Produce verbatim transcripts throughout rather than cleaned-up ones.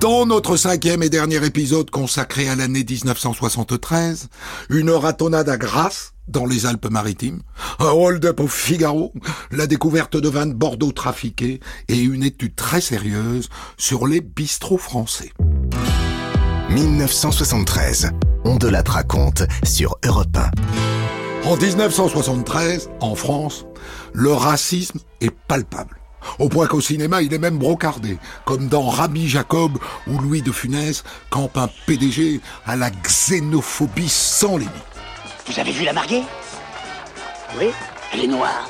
Dans notre cinquième et dernier épisode consacré à l'année dix-neuf cent soixante-treize, une ratonnade à Grasse, dans les Alpes-Maritimes, un hold-up au Figaro, la découverte de vins de Bordeaux trafiqués et une étude très sérieuse sur les bistrots français. dix-neuf cent soixante-treize, on de la raconte sur Europe un. En dix-neuf cent soixante-treize, en France, le racisme est palpable. Au point qu'au cinéma, il est même brocardé, comme dans Rabbi Jacob où Louis de Funès campe un P D G à la xénophobie sans limite. Vous avez vu la mariée? Oui, elle est noire.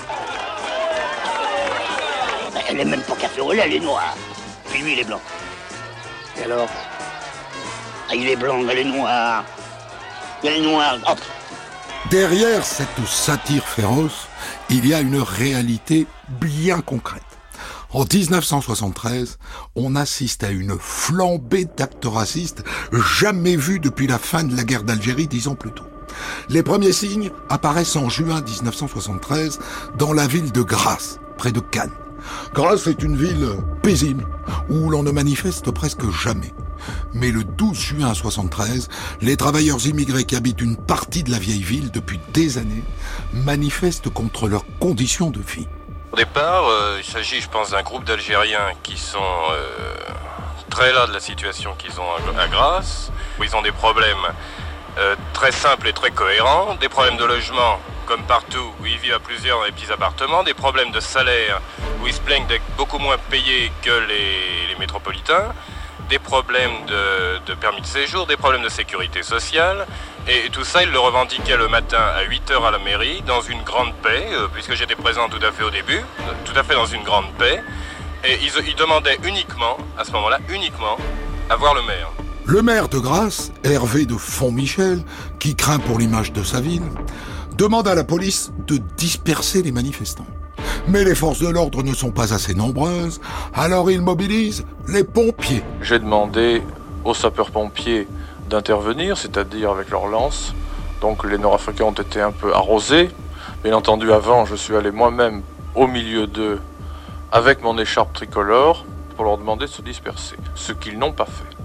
Elle est même pas café au lait, elle est noire. Puis lui, il est blanc. Et alors? Ah, il est blanc, elle est noire. Elle est noire. Oh. Derrière cette satire féroce, il y a une réalité bien concrète. En dix-neuf cent soixante-treize, on assiste à une flambée d'actes racistes jamais vus depuis la fin de la guerre d'Algérie dix ans plus tôt. Les premiers signes apparaissent en juin dix-neuf cent soixante-treize dans la ville de Grasse, près de Cannes. Grasse est une ville paisible où l'on ne manifeste presque jamais. Mais le douze juin soixante-treize, les travailleurs immigrés qui habitent une partie de la vieille ville depuis des années manifestent contre leurs conditions de vie. Au départ, euh, il s'agit, je pense, d'un groupe d'Algériens qui sont euh, très las de la situation qu'ils ont à Grasse, où ils ont des problèmes euh, très simples et très cohérents, des problèmes de logement, comme partout, où ils vivent à plusieurs dans des petits appartements, des problèmes de salaire, où ils se plaignent d'être beaucoup moins payés que les, les métropolitains, des problèmes de, de permis de séjour, des problèmes de sécurité sociale, et tout ça, ils le revendiquaient le matin à huit heures à la mairie, dans une grande paix, euh, puisque j'étais présent tout à fait au début, tout à fait dans une grande paix, et ils, ils demandaient uniquement, à ce moment-là, uniquement, à voir le maire. Le maire de Grasse, Hervé de Fontmichel, qui craint pour l'image de sa ville, demande à la police de disperser les manifestants. Mais les forces de l'ordre ne sont pas assez nombreuses, alors ils mobilisent les pompiers. J'ai demandé aux sapeurs-pompiers d'intervenir, c'est-à-dire avec leurs lances. Donc les Nord-Africains ont été un peu arrosés. Bien entendu, avant, je suis allé moi-même au milieu d'eux avec mon écharpe tricolore pour leur demander de se disperser, ce qu'ils n'ont pas fait.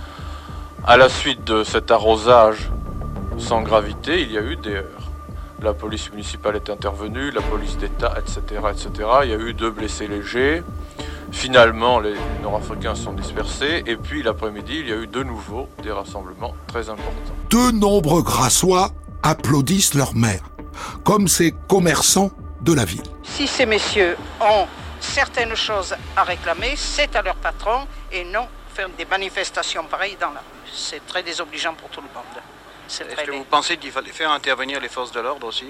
À la suite de cet arrosage sans gravité, il y a eu des heurts. La police municipale est intervenue, la police d'État, et cetera, et cetera. Il y a eu deux blessés légers. Finalement, les Nord-Africains sont dispersés. Et puis, l'après-midi, il y a eu de nouveau des rassemblements très importants. De nombreux Grassois applaudissent leur maire, comme ces commerçants de la ville. Si ces messieurs ont certaines choses à réclamer, c'est à leur patron et non faire des manifestations pareilles dans la rue. C'est très désobligeant pour tout le monde. C'est Est-ce que vous pensez qu'il fallait faire intervenir les forces de l'ordre aussi?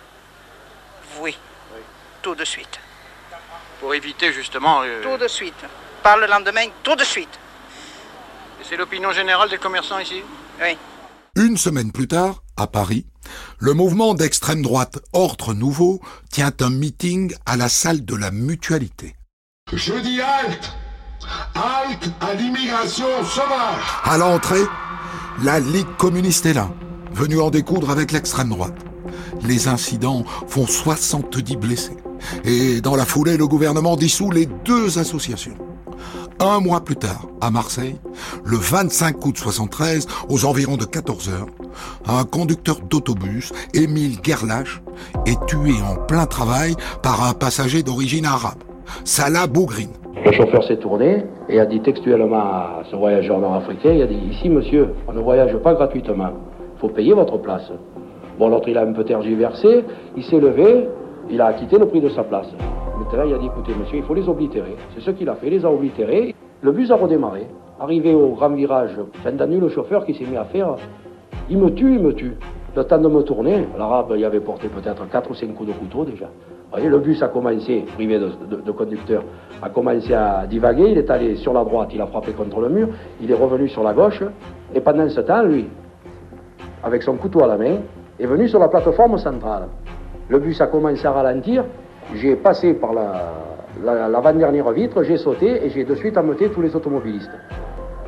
Oui, oui. Tout de suite. Pour éviter justement... Euh... Tout de suite. Par le lendemain, tout de suite. Et c'est l'opinion générale des commerçants ici? Oui. Une semaine plus tard, à Paris, le mouvement d'extrême droite Ordre Nouveau tient un meeting à la salle de la Mutualité. Je dis halte! Halte à l'immigration sauvage! À l'entrée, la Ligue communiste est là, venue en découdre avec l'extrême droite. Les incidents font soixante-dix blessés. Et dans la foulée, le gouvernement dissout les deux associations. Un mois plus tard, à Marseille, le vingt-cinq août soixante-treize, aux environs de quatorze heures, un conducteur d'autobus, Émile Gerlache, est tué en plein travail par un passager d'origine arabe, Salah Bougrine. Le chauffeur s'est tourné et a dit textuellement à ce voyageur nord-africain, il a dit « Ici, monsieur, on ne voyage pas gratuitement. Il faut payer votre place. » Bon, l'autre, il a un peu tergiversé, il s'est levé, il a acquitté le prix de sa place. Maintenant, il a dit « Écoutez, monsieur, il faut les oblitérer. » C'est ce qu'il a fait, il les a oblitérés. Le bus a redémarré. Arrivé au grand virage, fin d'année, le chauffeur qui s'est mis à faire « Il me tue, il me tue. » Le temps de me tourner, l'arabe, il avait porté peut-être quatre ou cinq coups de couteau déjà. Vous voyez, le bus a commencé, privé de, de, de conducteur, a commencé à divaguer, il est allé sur la droite, il a frappé contre le mur, il est revenu sur la gauche, et pendant ce temps, lui, avec son couteau à la main, est venu sur la plateforme centrale. Le bus a commencé à ralentir, j'ai passé par la, la, l'avant-dernière vitre, j'ai sauté et j'ai de suite ameuté tous les automobilistes.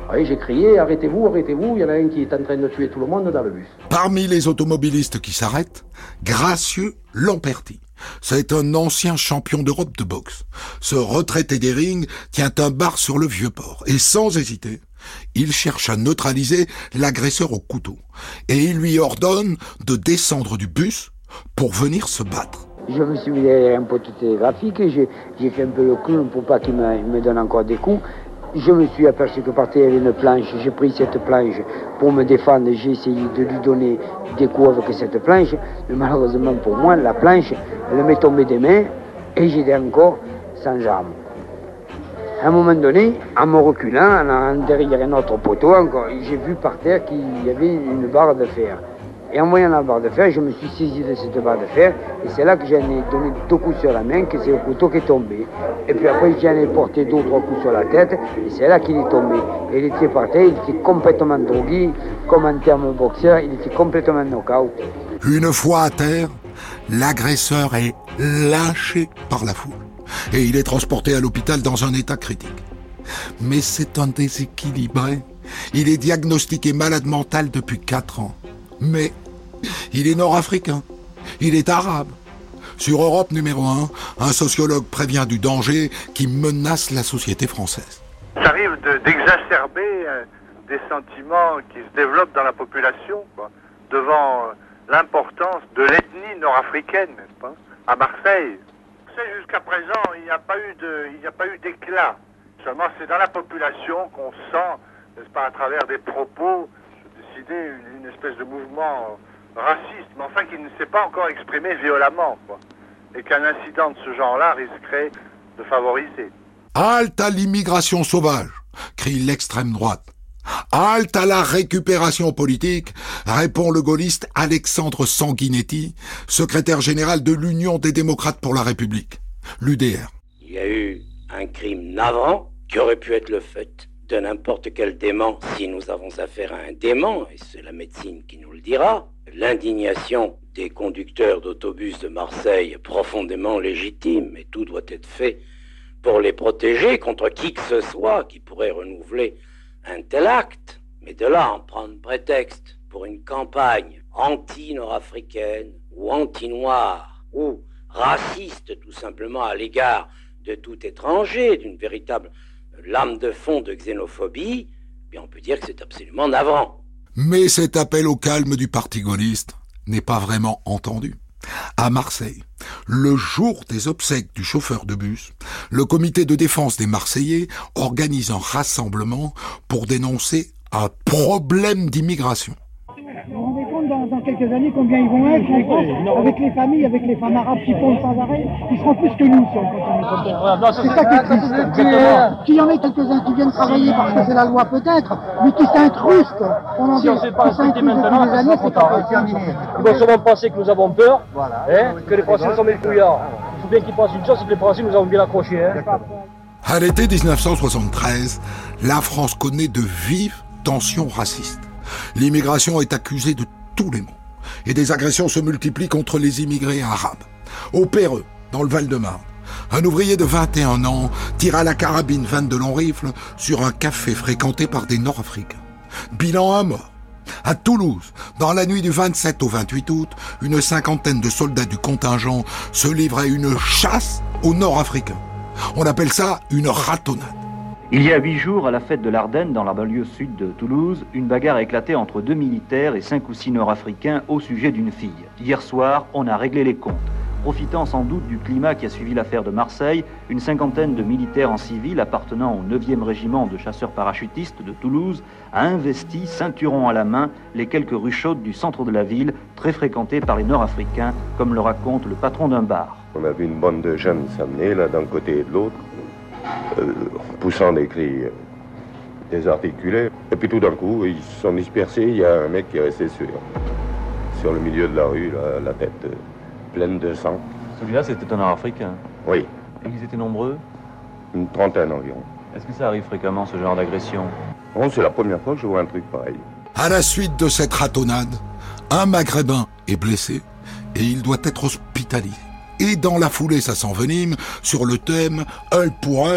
Oui, j'ai crié, arrêtez-vous, arrêtez-vous, il y en a un qui est en train de tuer tout le monde dans le bus. Parmi les automobilistes qui s'arrêtent, Gracieux Lamperti. C'est un ancien champion d'Europe de boxe. Ce retraité des rings tient un bar sur le Vieux-Port. Et sans hésiter, il cherche à neutraliser l'agresseur au couteau. Et il lui ordonne de descendre du bus pour venir se battre. Je me suis mis derrière un poteau télégraphique et j'ai, j'ai fait un peu le clown pour pas qu'il me, me donne encore des coups. Je me suis aperçu que par terre il y avait une planche. J'ai pris cette planche pour me défendre. J'ai essayé de lui donner des coups avec cette planche. Mais malheureusement pour moi, la planche, elle m'est tombée des mains et j'étais encore sans arme. À un moment donné, en me reculant, en derrière un autre poteau, encore, j'ai vu par terre qu'il y avait une barre de fer. Et en voyant la barre de fer, je me suis saisi de cette barre de fer. Et c'est là que j'en ai donné deux coups sur la main, que c'est le couteau qui est tombé. Et puis après, j'en ai porté deux ou trois coups sur la tête. Et c'est là qu'il est tombé. Et il était par terre, il était complètement drogué. Comme en termes boxeur, il était complètement knock-out. Une fois à terre, l'agresseur est lâché par la foule. Et il est transporté à l'hôpital dans un état critique. Mais c'est un déséquilibré. Il est diagnostiqué malade mental depuis quatre ans. Mais il est nord-africain, il est arabe. Sur Europe numéro un, un sociologue prévient du danger qui menace la société française. Ça arrive de, d'exacerber euh, des sentiments qui se développent dans la population, quoi, devant euh, l'importance de l'ethnie nord-africaine, n'est-ce pas, à Marseille. Jusqu'à présent, il n'y a pas eu de, il n'y a pas eu d'éclat. Seulement, c'est dans la population qu'on sent, n'est-ce pas, à travers des propos, décider une, une espèce de mouvement raciste, mais enfin qui ne s'est pas encore exprimé violemment, quoi. Et qu'un incident de ce genre-là risquerait de favoriser. Halte à l'immigration sauvage, crie l'extrême droite. Halte à la récupération politique, répond le gaulliste Alexandre Sanguinetti, secrétaire général de l'Union des démocrates pour la République, l'U D R. Il y a eu un crime navrant qui aurait pu être le fait de n'importe quel dément si nous avons affaire à un dément, et c'est la médecine qui nous le dira. L'indignation des conducteurs d'autobus de Marseille est profondément légitime, et tout doit être fait pour les protéger contre qui que ce soit qui pourrait renouveler un tel acte. Mais de là en prendre prétexte pour une campagne anti-nord-africaine ou anti-noire ou raciste tout simplement à l'égard de tout étranger, d'une véritable lame de fond de xénophobie, bien on peut dire que c'est absolument navrant. Mais cet appel au calme du parti gaulliste n'est pas vraiment entendu. À Marseille, le jour des obsèques du chauffeur de bus, le comité de défense des Marseillais organise un rassemblement pour dénoncer un problème d'immigration. Vous vous rendez compte dans, dans quelques années combien ils vont être en France, avec les familles, avec les femmes arabes qui pondent sans arrêt, ils seront plus que nous si on continue comme ça. C'est ça qui est triste. Qu'il y en ait quelques-uns qui viennent travailler parce que c'est la loi peut-être, mais qui s'incrustent pendant si on ne sait pas respecter maintenant, des années, c'est pas terminé. Ils vont sûrement penser que nous avons peur, voilà. hein, que les Français sont des couillards. Il faut bien qu'ils pensent une chose, c'est que les Français nous avons bien accrochés. Hein. À l'été dix-neuf cent soixante-treize, la France connaît de vives tensions racistes. L'immigration est accusée de tous les maux et des agressions se multiplient contre les immigrés arabes. Au Perreux, dans le Val-de-Marne, un ouvrier de vingt et un ans tire à la carabine vingt de longs rifles sur un café fréquenté par des Nord-Africains. Bilan un mort. À Toulouse, dans la nuit du vingt-sept au vingt-huit août, une cinquantaine de soldats du contingent se livrent à une chasse aux Nord-Africains. On appelle ça une ratonnade. Il y a huit jours, à la fête de l'Ardenne, dans la banlieue sud de Toulouse, une bagarre a éclaté entre deux militaires et cinq ou six Nord-Africains au sujet d'une fille. Hier soir, on a réglé les comptes. Profitant sans doute du climat qui a suivi l'affaire de Marseille, une cinquantaine de militaires en civil appartenant au neuvième régiment de chasseurs parachutistes de Toulouse a investi, ceinturon à la main, les quelques rues chaudes du centre de la ville, très fréquentées par les Nord-Africains, comme le raconte le patron d'un bar. On a vu une bande de jeunes s'amener, là, d'un côté et de l'autre, euh, poussant des cris euh, désarticulés. Et puis tout d'un coup, ils se sont dispersés. Il y a un mec qui est resté sur, sur le milieu de la rue, là, la tête euh, pleine de sang. Celui-là, c'était un Nord-Africain? Oui. Et ils étaient nombreux? Une trentaine environ. Est-ce que ça arrive fréquemment, ce genre d'agression? Bon, c'est la première fois que je vois un truc pareil. À la suite de cette ratonnade, un Maghrébin est blessé et il doit être hospitalisé. Et dans la foulée, ça s'envenime sur le thème « œil pour œil,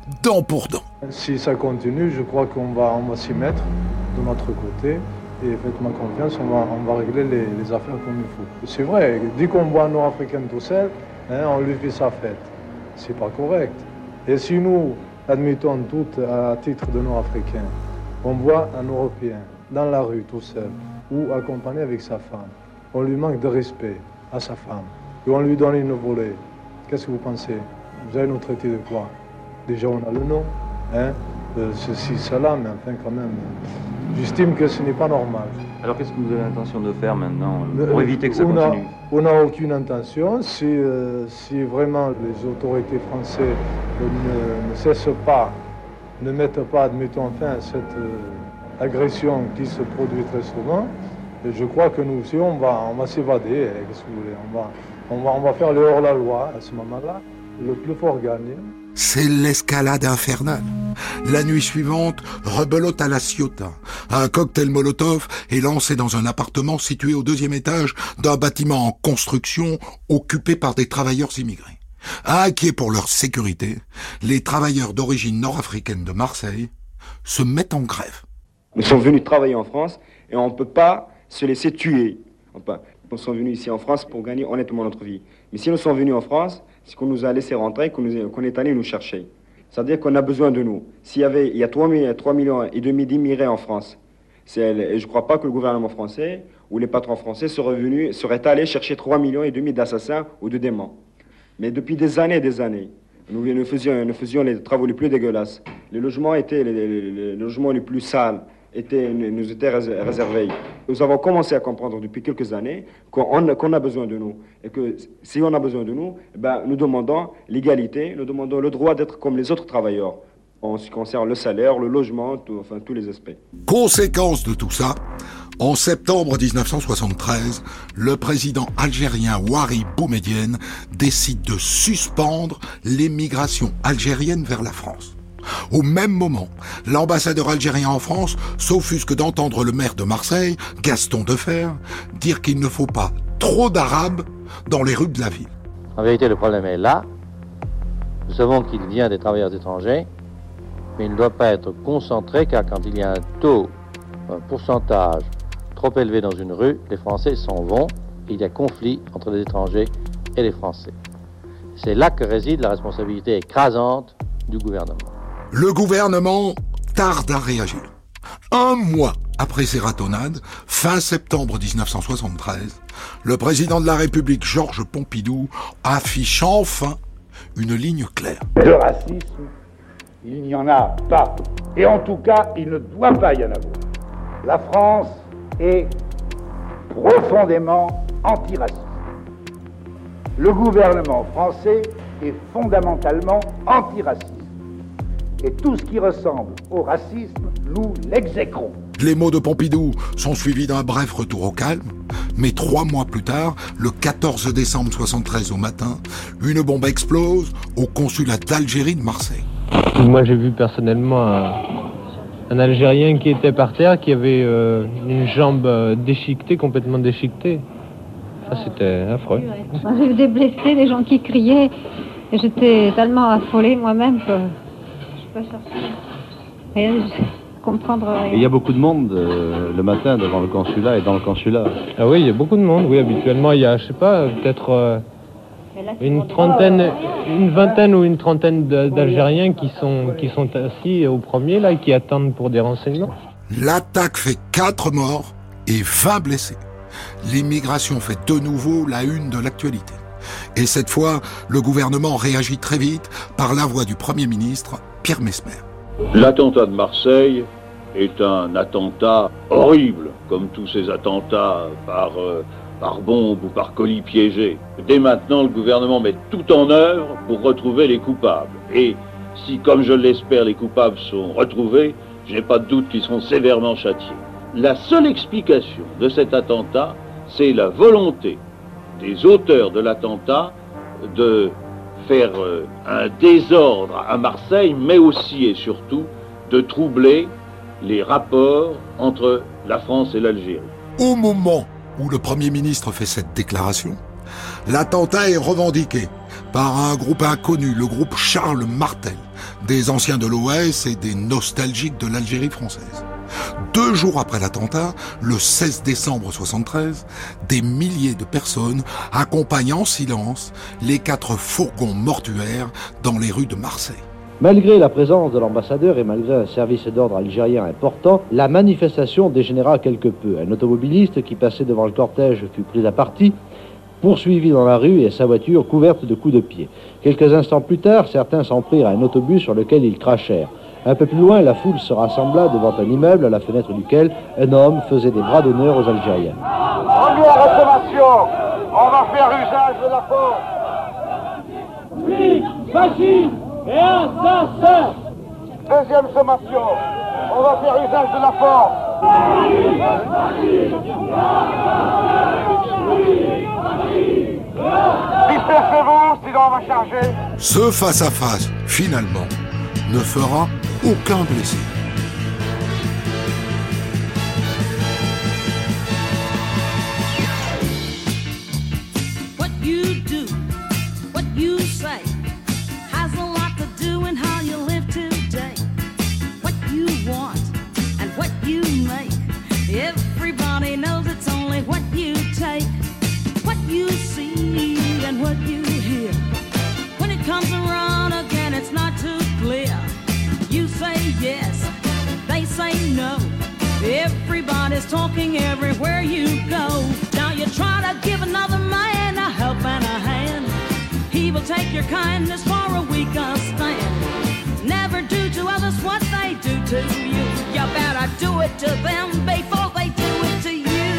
dent pour dent. Si ça continue, je crois qu'on va, on va s'y mettre de notre côté. Et faites-moi confiance, on va, on va régler les, les affaires comme il faut. C'est vrai, dès qu'on voit un Nord-Africain tout seul, hein, on lui fait sa fête. C'est pas correct. Et si nous, admettons tout à titre de Nord-Africain, on voit un Européen dans la rue tout seul ou accompagné avec sa femme, on lui manque de respect à sa femme et on lui donne une volée. Qu'est-ce que vous pensez? Vous allez nous traiter de quoi? Déjà on a le nom, hein, euh, ceci, cela, mais enfin quand même, j'estime que ce n'est pas normal. Alors qu'est-ce que vous avez l'intention de faire maintenant pour euh, éviter que ça on continue? a, On n'a aucune intention. Si, euh, si vraiment les autorités françaises ne, ne cessent pas, ne mettent pas, admettons, fin à cette euh, agression qui se produit très souvent, et je crois que nous aussi, on va, on va s'évader. Qu'est-ce que vous voulez? On va, on va, on va faire le hors-la-loi à ce moment-là. Le plus fort gagne. C'est l'escalade infernale. La nuit suivante, rebelote à la Ciotat. Un cocktail Molotov est lancé dans un appartement situé au deuxième étage d'un bâtiment en construction occupé par des travailleurs immigrés. Inquiets pour leur sécurité, les travailleurs d'origine nord-africaine de Marseille se mettent en grève. Nous sommes venus travailler en France et on ne peut pas se laisser tuer. Enfin, nous sommes venus ici en France pour gagner honnêtement notre vie. Mais si nous sommes venus en France, c'est qu'on nous a laissé rentrer, qu'on, nous, qu'on est allé nous chercher. C'est-à-dire qu'on a besoin de nous. S'il y avait, il y a trois millions et demi d'immigrés en France, c'est, et je ne crois pas que le gouvernement français ou les patrons français seraient, venus, seraient allés chercher trois millions et demi d'assassins ou de démons. Mais depuis des années et des années, nous, nous, faisions, nous faisions les travaux les plus dégueulasses. Les logements étaient les, les, les logements les plus sales. Étaient, nous étaient réservés. Nous avons commencé à comprendre depuis quelques années qu'on, qu'on a besoin de nous. Et que si on a besoin de nous, ben, nous demandons l'égalité, nous demandons le droit d'être comme les autres travailleurs, en ce qui concerne le salaire, le logement, tout, enfin tous les aspects. Conséquence de tout ça, en septembre dix-neuf cent soixante-treize, le président algérien Houari Boumedienne décide de suspendre l'émigration algérienne vers la France. Au même moment, l'ambassadeur algérien en France s'offusque d'entendre le maire de Marseille, Gaston Defer, dire qu'il ne faut pas trop d'Arabes dans les rues de la ville. En vérité, le problème est là. Nous savons qu'il vient des travailleurs étrangers, mais il ne doit pas être concentré, car quand il y a un taux, un pourcentage trop élevé dans une rue, les Français s'en vont et il y a conflit entre les étrangers et les Français. C'est là que réside la responsabilité écrasante du gouvernement. Le gouvernement tarde à réagir. Un mois après ces ratonnades, fin septembre dix-neuf cent soixante-treize, le président de la République, Georges Pompidou, affiche enfin une ligne claire. Le racisme, il n'y en a pas. Et en tout cas, il ne doit pas y en avoir. La France est profondément antiraciste. Le gouvernement français est fondamentalement antiraciste. Et tout ce qui ressemble au racisme, nous l'exécrons. Les mots de Pompidou sont suivis d'un bref retour au calme, mais trois mois plus tard, le quatorze décembre soixante-treize au matin, une bombe explose au consulat d'Algérie de Marseille. Moi j'ai vu personnellement un, un Algérien qui était par terre, qui avait euh, une jambe déchiquetée, complètement déchiquetée. Ça c'était affreux. J'ai vu des blessés, des gens qui criaient, et j'étais tellement affolée moi-même que... pas chercher. Rien, comprendre rien. Il y a beaucoup de monde euh, le matin devant le consulat et dans le consulat. Ah oui, il y a beaucoup de monde. Oui, habituellement, il y a, je sais pas, peut-être euh, une trentaine, une vingtaine ou une trentaine d'Algériens qui sont, qui sont assis au premier, là, et qui attendent pour des renseignements. L'attaque fait quatre morts et vingt blessés. L'immigration fait de nouveau la une de l'actualité. Et cette fois, le gouvernement réagit très vite par la voix du Premier ministre, Pierre Messmer. L'attentat de Marseille est un attentat horrible, comme tous ces attentats par, euh, par bombe ou par colis piégés. Dès maintenant, le gouvernement met tout en œuvre pour retrouver les coupables. Et si, comme je l'espère, les coupables sont retrouvés, je n'ai pas de doute qu'ils seront sévèrement châtiés. La seule explication de cet attentat, c'est la volonté des auteurs de l'attentat de faire euh, un désordre à Marseille, mais aussi et surtout de troubler les rapports entre la France et l'Algérie. Au moment où le Premier ministre fait cette déclaration, L'attentat est revendiqué par un groupe inconnu, le groupe Charles Martel, des anciens de l'O S et des nostalgiques de l'Algérie française. Deux jours après l'attentat, le seize décembre soixante-treize, des milliers de personnes accompagnent en silence les quatre fourgons mortuaires dans les rues de Marseille. Malgré la présence de l'ambassadeur et malgré un service d'ordre algérien important, la manifestation dégénéra quelque peu. Un automobiliste qui passait devant le cortège fut pris à partie, poursuivi dans la rue et sa voiture couverte de coups de pied. Quelques instants plus tard, certains s'en prirent à un autobus sur lequel ils crachèrent. Un peu plus loin, la foule se rassembla devant un immeuble à la fenêtre duquel un homme faisait des bras d'honneur aux Algériens. Première sommation, on va faire usage de la force. Oui, facile et assassin. Deuxième sommation, on va faire usage de la force. Dispersez-vous, sinon on va charger. Ce face-à-face, finalement, ne fera aucun blessé. What you do, what you say, has a lot to do in how you live today. What you want and what you make, everybody knows it's only what you take. What you see and what you hear, when it comes around again it's not too clear. You say yes, they say no. Everybody's talking everywhere you go. Now you try to give another man a help and a hand. He will take your kindness for a weaker stand. Never do to others what they do to you. You better do it to them before they do it to you.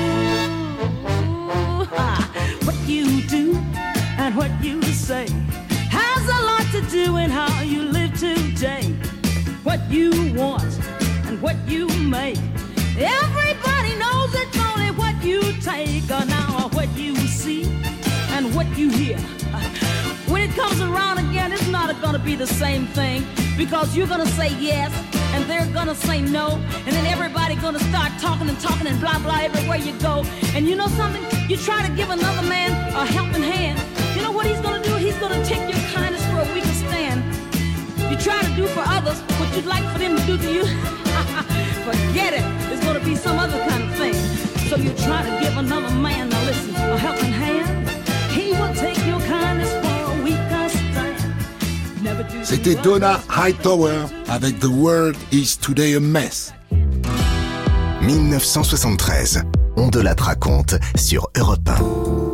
What you do and what you say has a lot to do in how you live today. What you want and what you make, everybody knows it's only what you take. Or now what you see and what you hear, when it comes around again it's not gonna be the same thing. Because you're gonna say yes and they're gonna say no, and then everybody gonna start talking and talking and blah blah everywhere you go. And you know something, you try to give another man a helping hand, you know what he's gonna do? He's gonna take your kindness for a weaker stand. You try to do for others what you'd like for them to do to you. Forget it. It's going to be some other kind of thing. So you try to give another man, now listen, a helping hand. He will take your kindness for a weaker stand. Never do. C'était Donna Hightower avec The World Is Today a Mess. dix-neuf cent soixante-treize. On de la raconte sur Europe un.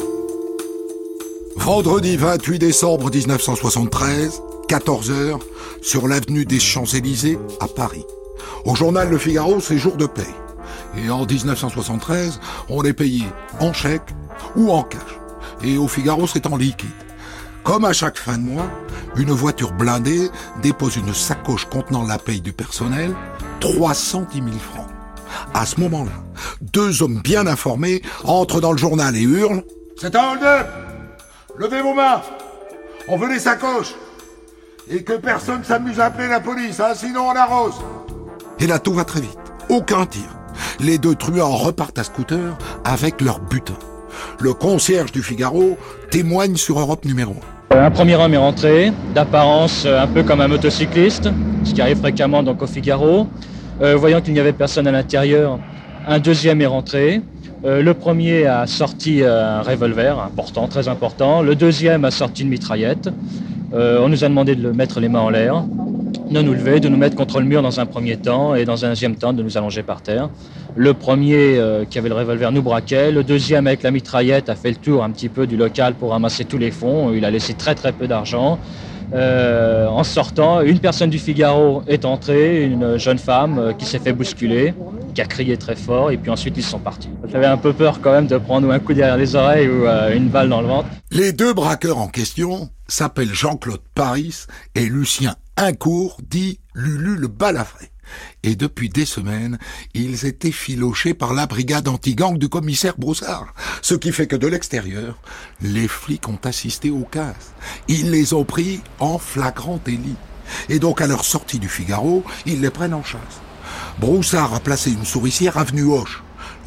Vendredi vingt-huit décembre dix-neuf cent soixante-treize, quatorze heures, sur l'avenue des Champs-Élysées, à Paris. Au journal Le Figaro, c'est jour de paye. Et en dix-neuf cent soixante-treize, on est payé en chèque ou en cash. Et au Figaro, c'est en liquide. Comme à chaque fin de mois, une voiture blindée dépose une sacoche contenant la paye du personnel, trois cent dix mille francs. À ce moment-là, deux hommes bien informés entrent dans le journal et hurlent « C'est un hold-up ! Levez vos mains ! On veut les sacoches ! Et que personne s'amuse à appeler la police, hein, sinon on arrose !» Et là, tout va très vite. Aucun tir. Les deux truands repartent à scooter avec leur butin. Le concierge du Figaro témoigne sur Europe numéro un. Un premier homme est rentré, d'apparence un peu comme un motocycliste, ce qui arrive fréquemment donc au Figaro. Euh, voyant qu'il n'y avait personne à l'intérieur, un deuxième est rentré. Euh, le premier a sorti un revolver important, très important. Le deuxième a sorti une mitraillette. Euh, on nous a demandé de le mettre les mains en l'air, de nous lever, de nous mettre contre le mur dans un premier temps et dans un deuxième temps de nous allonger par terre. Le premier euh, qui avait le revolver nous braquait. Le deuxième avec la mitraillette a fait le tour un petit peu du local pour ramasser tous les fonds. Il a laissé très très peu d'argent. Euh, en sortant, une personne du Figaro est entrée, une jeune femme euh, qui s'est fait bousculer, qui a crié très fort, et puis ensuite ils sont partis. J'avais un peu peur quand même de prendre un coup derrière les oreilles ou euh, une balle dans le ventre. Les deux braqueurs en question s'appellent Jean-Claude Paris et Lucien Incourt, dit Lulu le Balafré. Et depuis des semaines, ils étaient filochés par la brigade anti-gang du commissaire Broussard. Ce qui fait que de l'extérieur, les flics ont assisté au casse. Ils les ont pris en flagrant délit. Et donc à leur sortie du Figaro, ils les prennent en chasse. Broussard a placé une souricière avenue Hoche.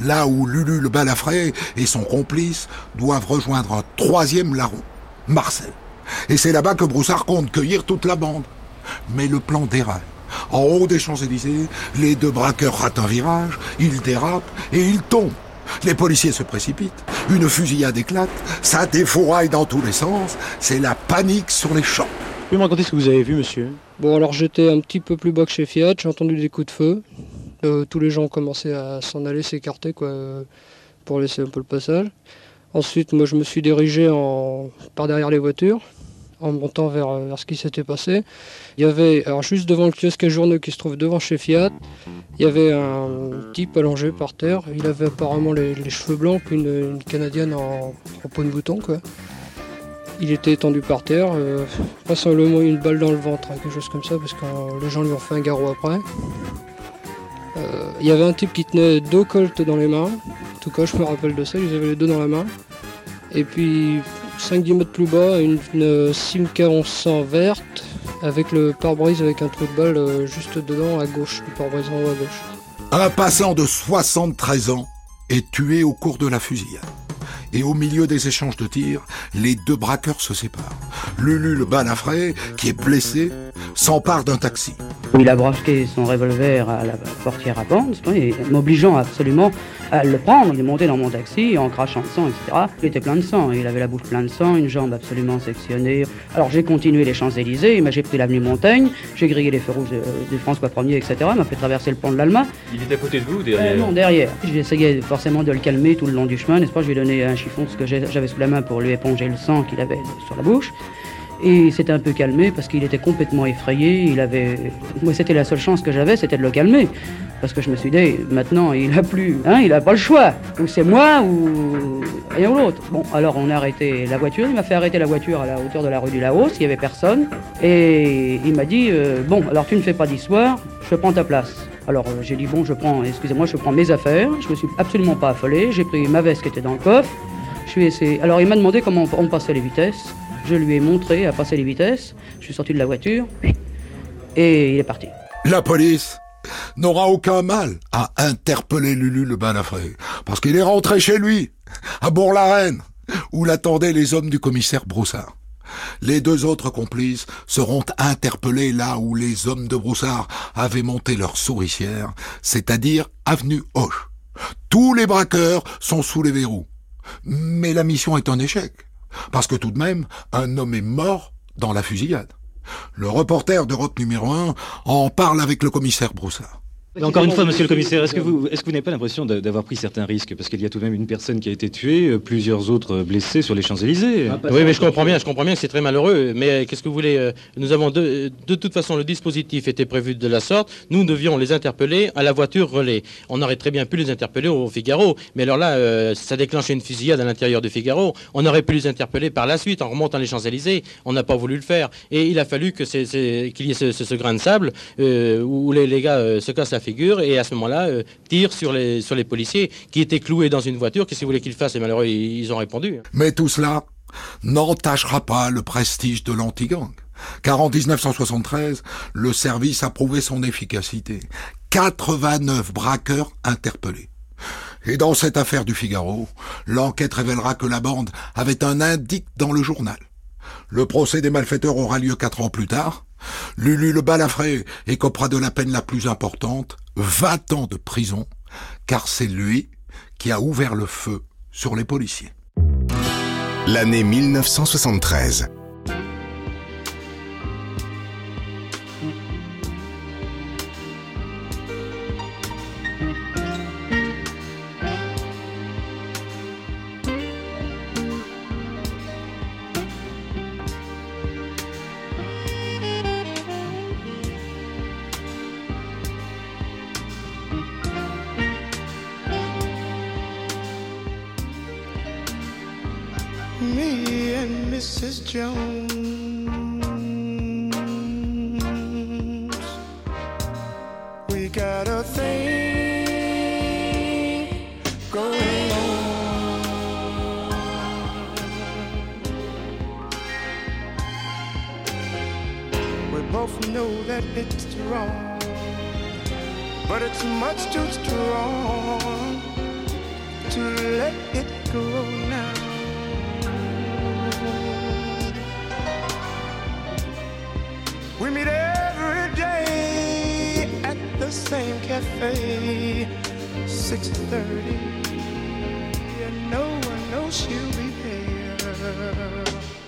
là où Lulu le Balafré et son complice doivent rejoindre un troisième larron, Marseille. Et c'est là-bas que Broussard compte cueillir toute la bande. Mais le plan déraille. En haut des Champs-Élysées, les deux braqueurs ratent un virage, ils dérapent et ils tombent. Les policiers se précipitent, une fusillade éclate, ça défouraille dans tous les sens, c'est la panique sur les champs. Vous pouvez me raconter ce que vous avez vu, monsieur? Bon, alors j'étais un petit peu plus bas que chez Fiat, j'ai entendu des coups de feu. Euh, tous les gens ont commencé à s'en aller, s'écarter, quoi, pour laisser un peu le passage. Ensuite, moi, je me suis dirigé en... par derrière les voitures, en montant vers, vers ce qui s'était passé. Il y avait, alors juste devant le kiosque à journaux qui se trouve devant chez Fiat, il y avait un type allongé par terre. Il avait apparemment les, les cheveux blancs, puis une, une canadienne en, en peau de bouton, quoi. Il était étendu par terre, euh, vraisemblablement une balle dans le ventre, hein, quelque chose comme ça, parce que euh, les gens lui ont fait un garrot après. Euh, il y avait un type qui tenait deux colts dans les mains. En tout cas, je me rappelle de ça, ils avaient les deux dans la main. Et puis, cinq dix mètres plus bas, une, une Simca onze cents verte, avec le pare-brise avec un trou de balle euh, juste dedans, à gauche, le pare-brise en haut à gauche. Un passant de soixante-treize ans est tué au cours de la fusillade. Et au milieu des échanges de tirs, les deux braqueurs se séparent. Lulu le Balafré, qui est blessé, s'empare d'un taxi. Il a braqué son revolver à la portière à bande, m'obligeant absolument à le prendre. Il est monté dans mon taxi en crachant de sang, et cetera. Il était plein de sang, il avait la bouche pleine de sang, une jambe absolument sectionnée. Alors j'ai continué les Champs-Élysées, j'ai pris l'avenue Montaigne, j'ai grillé les feux rouges de, de François Ier, et cetera. M'a fait traverser le pont de l'Alma. Il était à côté de vous ou derrière? euh, Non, derrière. J'ai essayé forcément de le calmer tout le long du chemin, n'est-ce pas? Je lui ai donné un chiffon, ce que j'avais sous la main pour lui éponger le sang qu'il avait sur la bouche. Et il s'était un peu calmé parce qu'il était complètement effrayé. Il avait... Moi, c'était la seule chance que j'avais, c'était de le calmer. Parce que je me suis dit, maintenant, il a plus... Hein, il n'a pas le choix. Ou c'est moi, ou rien ou l'autre. Bon, alors on a arrêté la voiture. Il m'a fait arrêter la voiture à la hauteur de la rue du Laos. Il n'y avait personne. Et il m'a dit, euh, bon, alors tu ne fais pas d'histoire, je prends ta place. Alors euh, j'ai dit, bon, je prends, excusez-moi, je prends mes affaires. Je me suis absolument pas affolé. J'ai pris ma veste qui était dans le coffre. Je suis essayé... Alors il m'a demandé comment on passait les vitesses. Je lui ai montré à passer les vitesses, je suis sorti de la voiture, et il est parti. La police n'aura aucun mal à interpeller Lulu le Balafré, parce qu'il est rentré chez lui, à Bourg-la-Reine, où l'attendaient les hommes du commissaire Broussard. Les deux autres complices seront interpellés là où les hommes de Broussard avaient monté leur souricière, c'est-à-dire avenue Hoche. Tous les braqueurs sont sous les verrous. Mais la mission est un échec. Parce que tout de même, un homme est mort dans la fusillade. Le reporter d'Europe numéro un en parle avec le commissaire Broussard. Et encore une fois, monsieur le commissaire, est-ce que vous, est-ce que vous n'avez pas l'impression d'avoir pris certains risques? Parce qu'il y a tout de même une personne qui a été tuée, plusieurs autres blessés sur les Champs-Élysées. Ah, oui, mais je comprends bien, je comprends bien que c'est très malheureux. Mais qu'est-ce que vous voulez? Nous avons de, de toute façon, le dispositif était prévu de la sorte. Nous devions les interpeller à la voiture relais. On aurait très bien pu les interpeller au Figaro. Mais alors là, euh, ça déclenchait une fusillade à l'intérieur du Figaro. On aurait pu les interpeller par la suite en remontant les Champs-Élysées. On n'a pas voulu le faire. Et il a fallu que c'est, c'est, qu'il y ait ce, ce, ce grain de sable euh, où les, les gars euh, se cassent la figure et à ce moment-là, euh, tirent sur les, sur les policiers qui étaient cloués dans une voiture. Qu'est-ce qu'ils voulaient qu'ils fassent? Et malheureux, ils, ils ont répondu. Mais tout cela n'entachera pas le prestige de l'anti-gang. Car en dix-neuf cent soixante-treize, le service a prouvé son efficacité. quatre-vingt-neuf braqueurs interpellés. Et dans cette affaire du Figaro, l'enquête révélera que la bande avait un indique dans le journal. Le procès des malfaiteurs aura lieu quatre ans plus tard. Lulu le Balafré écopera de la peine la plus importante, vingt ans de prison, car c'est lui qui a ouvert le feu sur les policiers. L'année mille neuf cent soixante-treize. Me and Missus Jones, we got a thing going on. We both know that it's wrong, but it's much too strong to let it go now. We meet every day at the same cafe, six thirty, and no one knows she'll be there.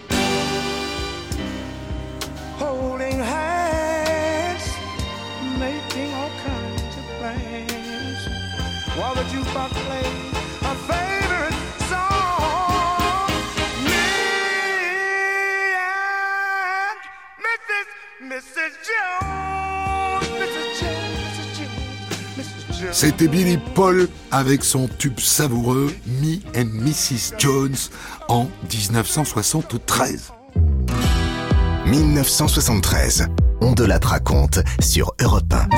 Holding hands, making all kinds of plans, while the jukebox plays a favorite song. Me and Missus Missus Jones, Missus Jones, Missus Jones, Missus Jones. C'était Billy Paul avec son tube savoureux Me and Missus Jones en dix-neuf cent soixante-treize. mille neuf cent soixante-treize, on de la raconte sur Europe un.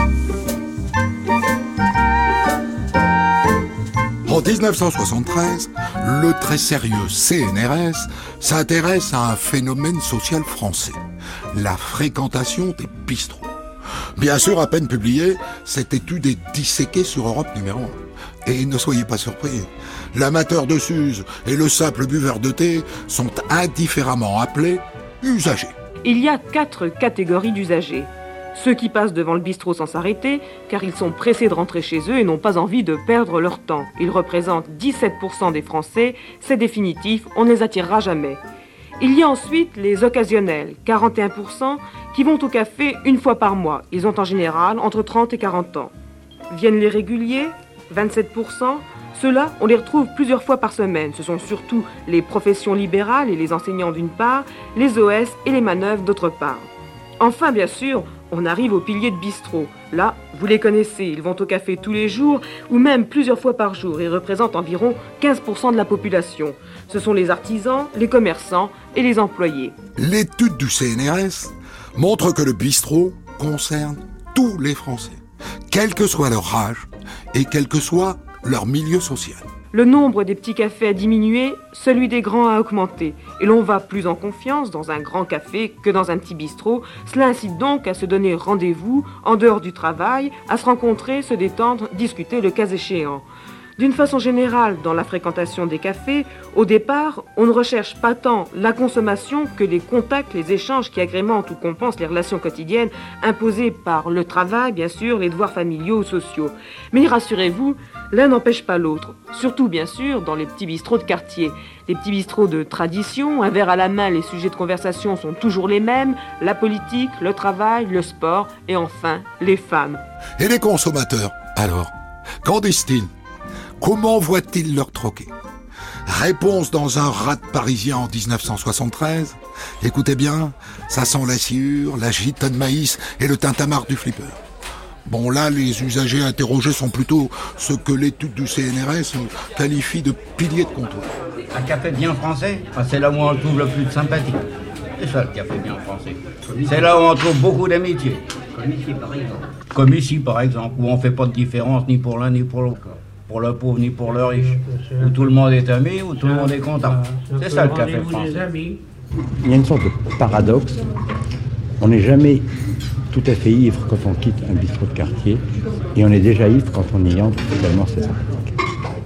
En dix-neuf cent soixante-treize, le très sérieux C N R S s'intéresse à un phénomène social français, la fréquentation des bistrots. Bien sûr, à peine publiée, cette étude est disséquée sur Europe numéro un. Et ne soyez pas surpris, l'amateur de Suze et le simple buveur de thé sont indifféremment appelés usagers. Il y a quatre catégories d'usagers. Ceux qui passent devant le bistrot sans s'arrêter, car ils sont pressés de rentrer chez eux et n'ont pas envie de perdre leur temps. Ils représentent dix-sept pour cent des Français, c'est définitif, on ne les attirera jamais. Il y a ensuite les occasionnels, quarante et un pour cent, qui vont au café une fois par mois. Ils ont en général entre trente et quarante ans. Viennent les réguliers, vingt-sept pour cent. Ceux-là, on les retrouve plusieurs fois par semaine. Ce sont surtout les professions libérales et les enseignants d'une part, les O S et les manœuvres d'autre part. Enfin, bien sûr, on arrive aux piliers de bistrot. Là, vous les connaissez, ils vont au café tous les jours ou même plusieurs fois par jour. Ils représentent environ quinze pour cent de la population. Ce sont les artisans, les commerçants et les employés. L'étude du C N R S montre que le bistrot concerne tous les Français, quel que soit leur âge et quel que soit leur milieu social. Le nombre des petits cafés a diminué, celui des grands a augmenté. Et l'on va plus en confiance dans un grand café que dans un petit bistrot. Cela incite donc à se donner rendez-vous en dehors du travail, à se rencontrer, se détendre, discuter le cas échéant. D'une façon générale, dans la fréquentation des cafés, au départ, on ne recherche pas tant la consommation que les contacts, les échanges qui agrémentent ou compensent les relations quotidiennes imposées par le travail, bien sûr, les devoirs familiaux ou sociaux. Mais rassurez-vous, l'un n'empêche pas l'autre. Surtout, bien sûr, dans les petits bistrots de quartier. Les petits bistrots de tradition, un verre à la main, les sujets de conversation sont toujours les mêmes, la politique, le travail, le sport et enfin, les femmes. Et les consommateurs, alors, qu'en disent-ils ? Comment voient-ils leur troquet ? Réponse dans un rad parisien en dix-neuf cent soixante-treize. Écoutez bien, ça sent la sciure, la gita de maïs et le tintamarre du flipper. Bon là, les usagers interrogés sont plutôt ceux que l'étude du C N R S qualifie de piliers de comptoir. Un café bien français, c'est là où on trouve le plus de sympathie. C'est ça le café bien français. C'est là où on trouve beaucoup d'amitié. Comme ici par exemple. Comme ici par exemple, où on ne fait pas de différence ni pour l'un ni pour l'autre. Pour le pauvre ni pour le riche. Où tout le monde est ami, où tout le monde est content. C'est ça le café français. Il y a une sorte de paradoxe. On n'est jamais tout à fait ivre quand on quitte un bistrot de quartier et on est déjà ivre quand on y entre également, c'est sympathique.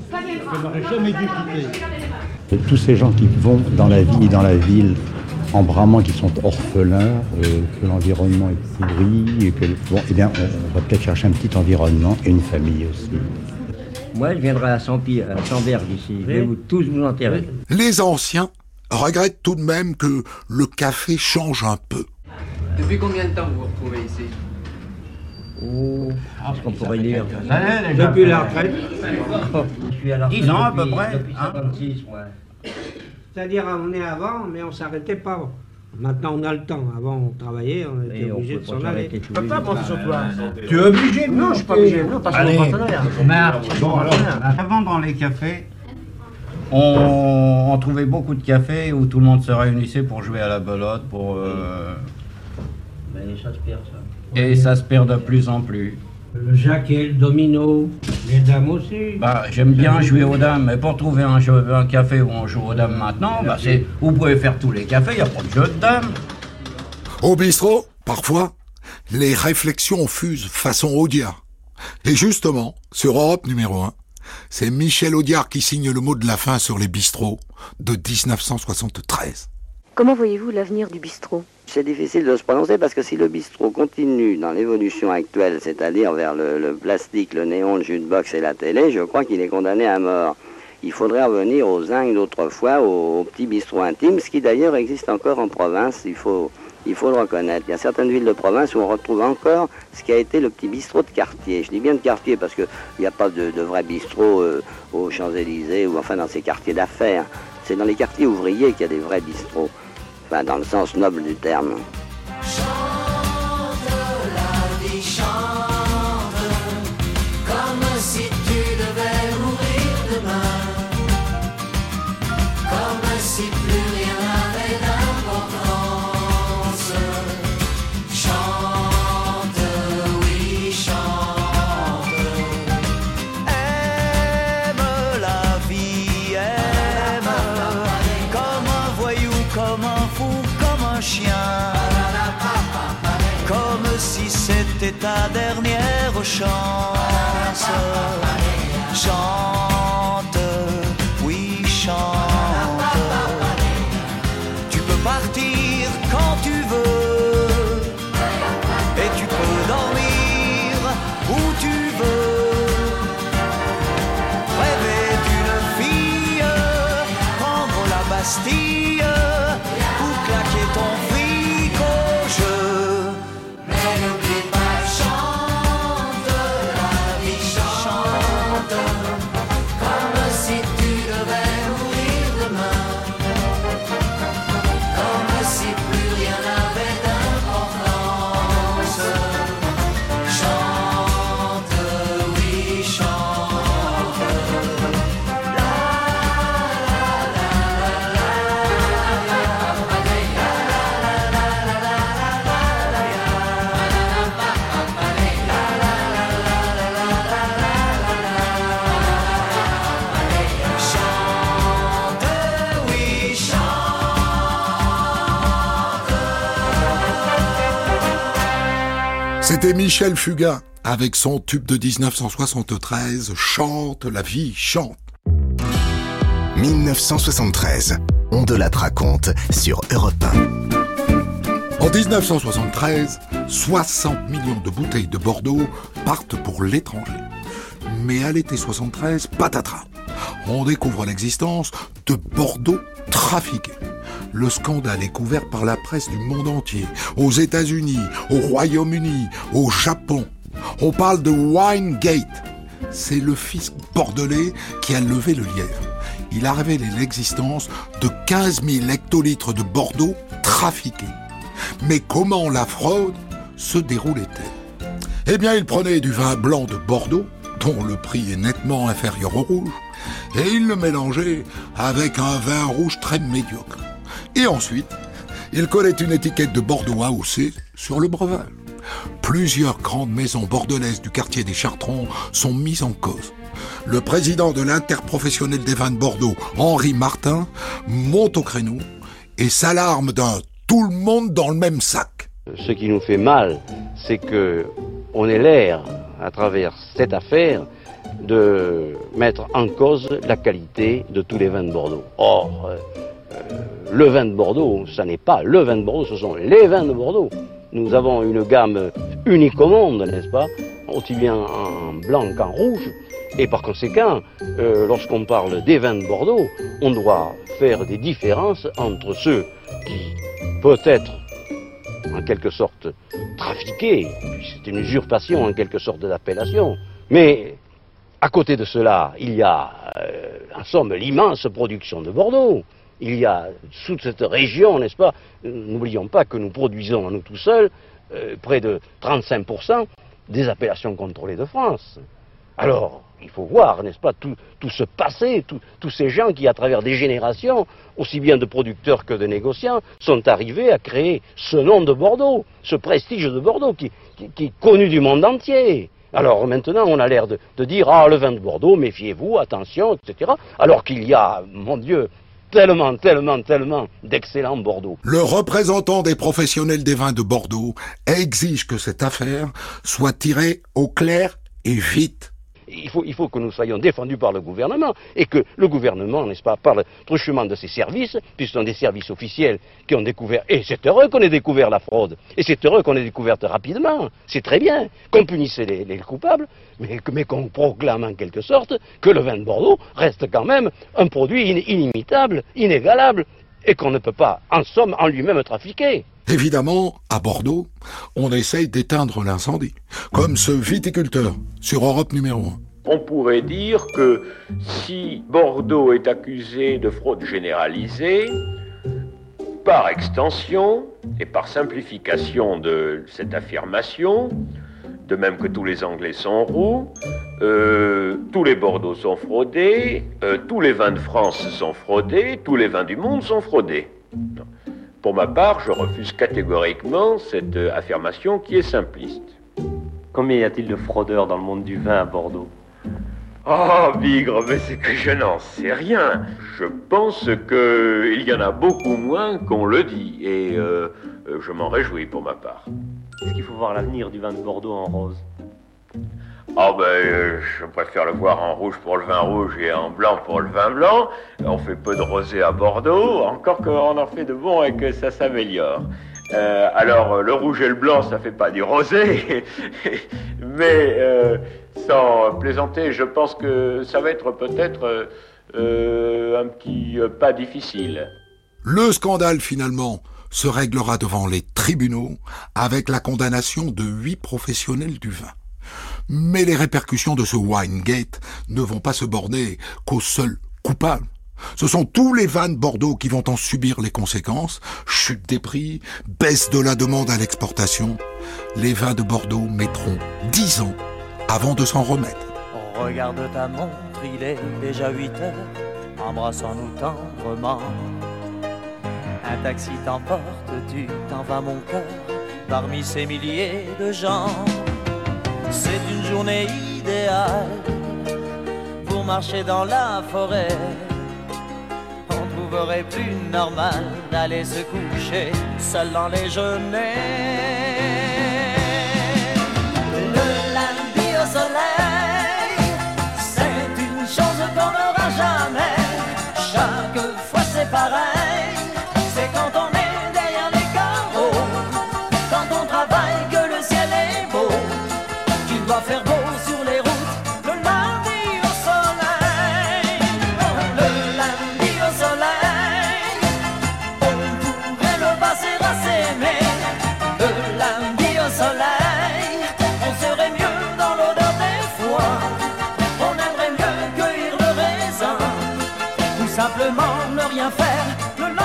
Je n'aurais jamais dû quitter. Tous ces gens qui vont dans la vie et dans la ville en bramant qu'ils sont orphelins, euh, que l'environnement est pourri, et que, bon, eh bien, on, on va peut-être chercher un petit environnement et une famille aussi. Moi, je viendrai à Saint-Pierre, à Saint-Berge ici. Je vais vous, tous vous enterrer. Les anciens regrettent tout de même que le café change un peu. Depuis combien de temps vous vous retrouvez ici? Oh, est-ce qu'on pourrait dire Depuis la retraite. Je suis à la retraite. dix ans à peu près. Depuis hein? cinquante-six, ouais. C'est-à-dire, on est avant, mais on s'arrêtait pas. Maintenant, on a le temps. Avant, on travaillait, on était Et obligé on de s'en aller. Tu peux pas penser sur toi. Tu es obligé de Non, je suis pas obligé. Non, parce que mon partenaire. Bon, alors, avant, dans les cafés, on, on trouvait beaucoup de cafés où tout le monde se réunissait pour jouer à la belote, pour... Euh... Mais ça se perd, ça. Et ça se perd de plus en plus. Le jaquet, le domino, les dames aussi. Bah, j'aime bien jouer aux dames, mais pour trouver un, jeu, un café où on joue aux dames maintenant, bah, c'est, vous pouvez faire tous les cafés, il n'y a pas de jeu de dames. Au bistrot, parfois, les réflexions fusent façon Audiard. Et justement, sur Europe numéro un, c'est Michel Audiard qui signe le mot de la fin sur les bistrots de dix-neuf cent soixante-treize. Comment voyez-vous l'avenir du bistrot ? C'est difficile de se prononcer parce que si le bistrot continue dans l'évolution actuelle, c'est-à-dire vers le, le plastique, le néon, le jukebox et la télé, je crois qu'il est condamné à mort. Il faudrait revenir aux zincs d'autrefois, aux, aux petits bistrots intimes, ce qui d'ailleurs existe encore en province, il faut, il faut le reconnaître. Il y a certaines villes de province où on retrouve encore ce qui a été le petit bistrot de quartier. Je dis bien de quartier parce qu'il n'y a pas de, de vrai bistrot euh, aux Champs-Élysées ou enfin dans ces quartiers d'affaires. C'est dans les quartiers ouvriers qu'il y a des vrais bistrots. Enfin, dans le sens noble du terme. Chante la vie, chante, comme si tu devais mourir demain, comme si plus rien n'avait d'importance. Chante, oui, chante. Aime la vie, aime, comme un voyou, comme un chien, comme si c'était ta dernière chance. Chante, oui, chante. Tu peux partir quand tu veux, et tu peux dormir où tu veux. Rêver d'une fille, prendre la Bastille, claquer ton fric au jeu. Mais n'oublie pas, chante la vie, chante, comme si tu devais mourir demain, comme si plus rien n'avait d'importance. Chante, oui, chante. La, la, la, la, la, C'était Michel Fugain avec son tube de dix-neuf cent soixante-treize, Chante la vie, chante. dix-neuf cent soixante-treize, on de la raconte sur Europe un. En dix-neuf cent soixante-treize, soixante millions de bouteilles de Bordeaux partent pour l'étranger. Mais à l'été soixante-treize, patatras, on découvre l'existence de Bordeaux trafiqués. Le scandale est couvert par la presse du monde entier, aux États-Unis, au Royaume-Uni, au Japon. On parle de Winegate. C'est le fisc bordelais qui a levé le lièvre. Il a révélé l'existence de quinze mille hectolitres de Bordeaux trafiqués. Mais comment la fraude se déroulait-elle ? Eh bien, il prenait du vin blanc de Bordeaux, dont le prix est nettement inférieur au rouge, et il le mélangeait avec un vin rouge très médiocre. Et ensuite, il collait une étiquette de Bordeaux A O C sur le breuvage. Plusieurs grandes maisons bordelaises du quartier des Chartrons sont mises en cause. Le président de l'interprofessionnel des vins de Bordeaux, Henri Martin, monte au créneau et s'alarme d'un tout le monde dans le même sac. Ce qui nous fait mal, c'est que on ait l'air, à travers cette affaire, de mettre en cause la qualité de tous les vins de Bordeaux. Or, euh, euh, le vin de Bordeaux, ça n'est pas le vin de Bordeaux, ce sont les vins de Bordeaux. Nous avons une gamme unique au monde, n'est-ce pas, aussi bien en blanc qu'en rouge. Et par conséquent, euh, lorsqu'on parle des vins de Bordeaux, on doit faire des différences entre ceux qui, peut-être, en quelque sorte, trafiqués, c'est une usurpation en quelque sorte d'appellation, mais à côté de cela, il y a, euh, en somme, l'immense production de Bordeaux. Il y a toute cette région, n'est-ce pas, n'oublions pas que nous produisons à nous tout seuls euh, près de trente-cinq pour cent des appellations contrôlées de France. Alors, il faut voir, n'est-ce pas, tout, tout ce passé, tout, tous ces gens qui, à travers des générations, aussi bien de producteurs que de négociants, sont arrivés à créer ce nom de Bordeaux, ce prestige de Bordeaux qui, qui, qui est connu du monde entier. Alors maintenant, on a l'air de, de dire « Ah, le vin de Bordeaux, méfiez-vous, attention, et cetera » alors qu'il y a, mon Dieu, tellement, tellement, tellement d'excellents Bordeaux. Le représentant des professionnels des vins de Bordeaux exige que cette affaire soit tirée au clair et vite. il faut, il faut que nous soyons défendus par le gouvernement, et que le gouvernement, n'est-ce pas, par le truchement de ses services, puisque ce sont des services officiels qui ont découvert, et c'est heureux qu'on ait découvert la fraude, et c'est heureux qu'on ait découvert rapidement, c'est très bien, qu'on punisse les, les coupables, mais, mais qu'on proclame en quelque sorte que le vin de Bordeaux reste quand même un produit in, inimitable, inégalable, et qu'on ne peut pas, en somme, en lui-même trafiquer. Évidemment, à Bordeaux, on essaye d'éteindre l'incendie, comme ce viticulteur sur Europe numéro un. On pourrait dire que si Bordeaux est accusé de fraude généralisée, par extension et par simplification de cette affirmation, de même que tous les Anglais sont roux, euh, tous les Bordeaux sont fraudés, euh, tous les vins de France sont fraudés, tous les vins du monde sont fraudés. Non. Pour ma part, je refuse catégoriquement cette euh, affirmation qui est simpliste. Combien y a-t-il de fraudeurs dans le monde du vin à Bordeaux ? Oh, Bigre, mais c'est que je n'en sais rien. Je pense qu'il y en a beaucoup moins qu'on le dit, et euh, je m'en réjouis pour ma part. Est-ce qu'il faut voir l'avenir du vin de Bordeaux en rose ? Oh ben, euh, je préfère le voir en rouge pour le vin rouge et en blanc pour le vin blanc. On fait peu de rosé à Bordeaux, encore qu'on en fait de bon et que ça s'améliore. Euh, alors, le rouge et le blanc, ça fait pas du rosé, mais euh, sans plaisanter, je pense que ça va être peut-être euh, un petit euh, pas difficile. Le scandale, finalement, se réglera devant les tribunaux avec la condamnation de huit professionnels du vin. Mais les répercussions de ce Winegate ne vont pas se borner qu'aux seuls coupables. Ce sont tous les vins de Bordeaux qui vont en subir les conséquences. Chute des prix, baisse de la demande à l'exportation. Les vins de Bordeaux mettront dix ans avant de s'en remettre. Regarde ta montre, il est déjà huit heures. Embrassons-nous tendrement. Un taxi t'emporte, tu t'en vas mon cœur, parmi ces milliers de gens. C'est une journée idéale pour marcher dans la forêt. On trouverait plus normal d'aller se coucher seul dans les genêts. Le lundi au soleil, c'est une chose qu'on n'aura jamais. Chaque fois c'est pareil. C'est quand on est derrière les carreaux, quand on travaille que le ciel est beau. Tu dois faire beau sur les routes, le lundi au soleil. Le lundi au soleil, on pourrait le passer à s'aimer. Le lundi au soleil, on serait mieux dans l'odeur des foins. On aimerait mieux cueillir le raisin, ou simplement ne rien faire. Le lundi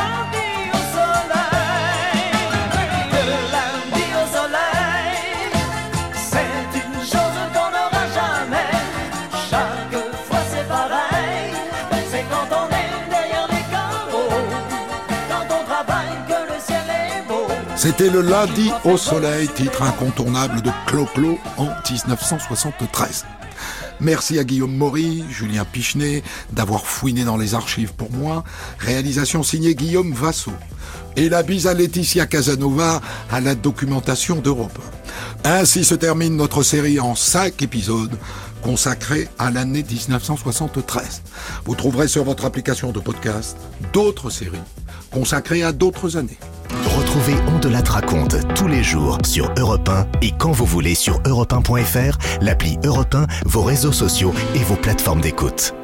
C'était le lundi au soleil, titre incontournable de Clo-Clo en dix-neuf cent soixante-treize. Merci à Guillaume Maury, Julien Pichenet d'avoir fouiné dans les archives pour moi. Réalisation signée Guillaume Vassot. Et la bise à Laetitia Casanova à la documentation d'Europe. Ainsi se termine notre série en cinq épisodes consacrés à l'année dix-neuf cent soixante-treize. Vous trouverez sur votre application de podcast d'autres séries consacrées à d'autres années. Retrouvez On de la raconte tous les jours sur Europe un et quand vous voulez sur europe un point f r, l'appli Europe un, vos réseaux sociaux et vos plateformes d'écoute.